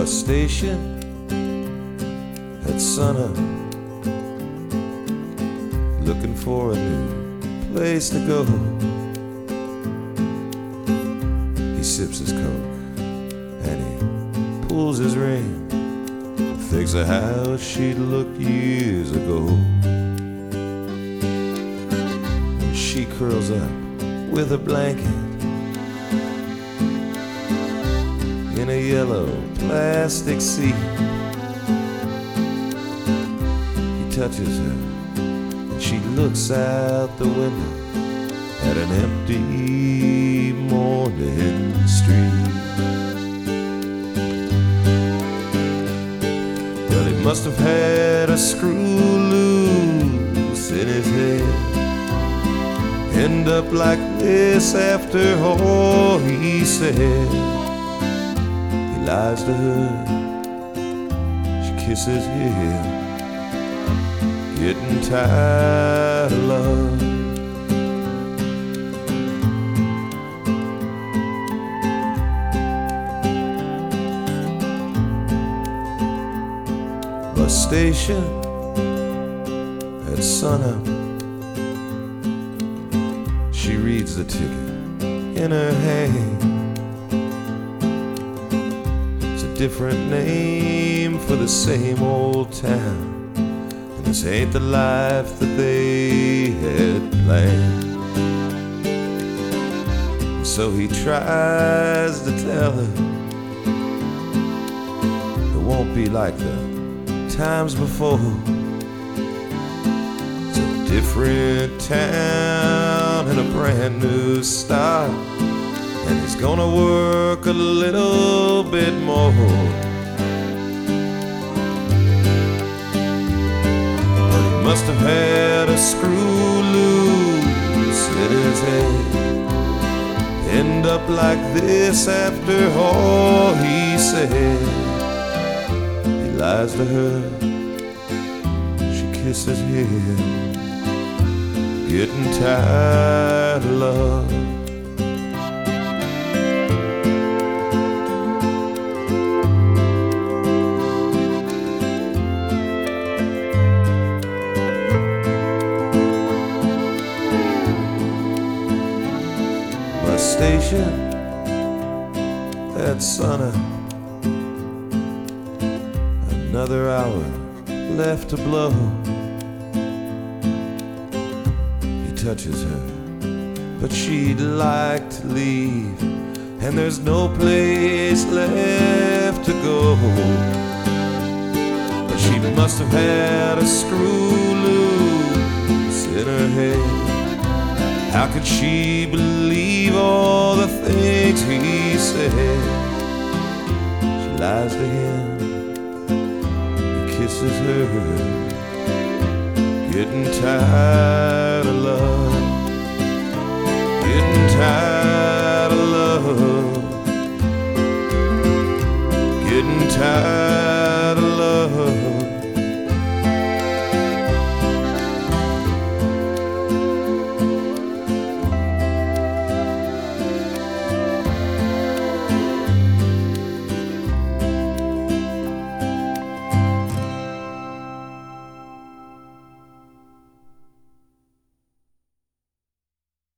bus station at sunup, looking for a new place to go. He sips his Coke and he pulls his ring, thinks of how she'd look years ago. When she curls up with a blanket in a yellow plastic seat, he touches her and she looks out the window at an empty morning street. Well, he must have had a screw loose in his head, end up like this after all he said. He lies to her, she kisses him, getting tired of love. Bus station at sunup, she reads the ticket in her hand. It's a different name for the same old town, and this ain't the life that they had planned. And so he tries to tell her it won't be like the times before. It's a different town and a brand new start, and he's gonna work a little bit more. But he must have had a screw loose in his head, end up like this after all he said. Lies to her, she kisses him, getting tired of love. Bus station at sunup, another hour left to blow. He touches her, but she'd like to leave, and there's no place left to go. But she must have had a screw loose in her head. How could she believe all the things he said? She lies to him, kisses her, getting tired of love, getting tired of love, getting tired.